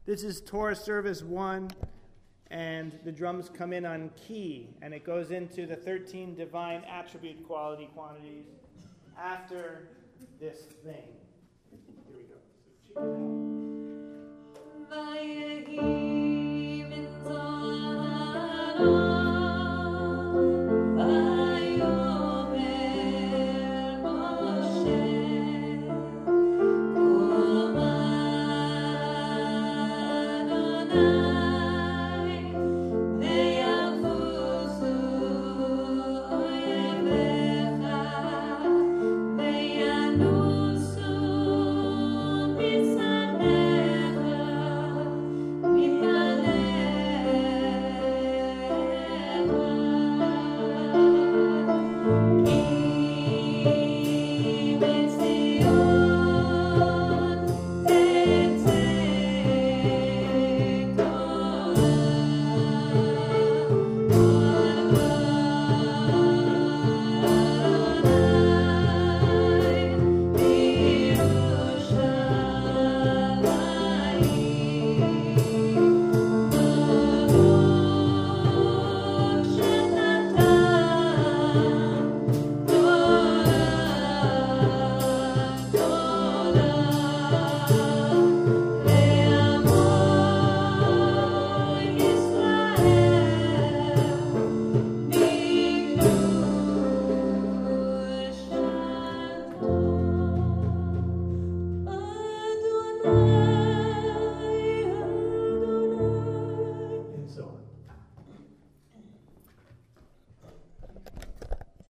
This is Torah Service 1, and the drums come in on key, and it goes into the 13 divine attribute qualities after this thing. Here we go. So check it out. Adonai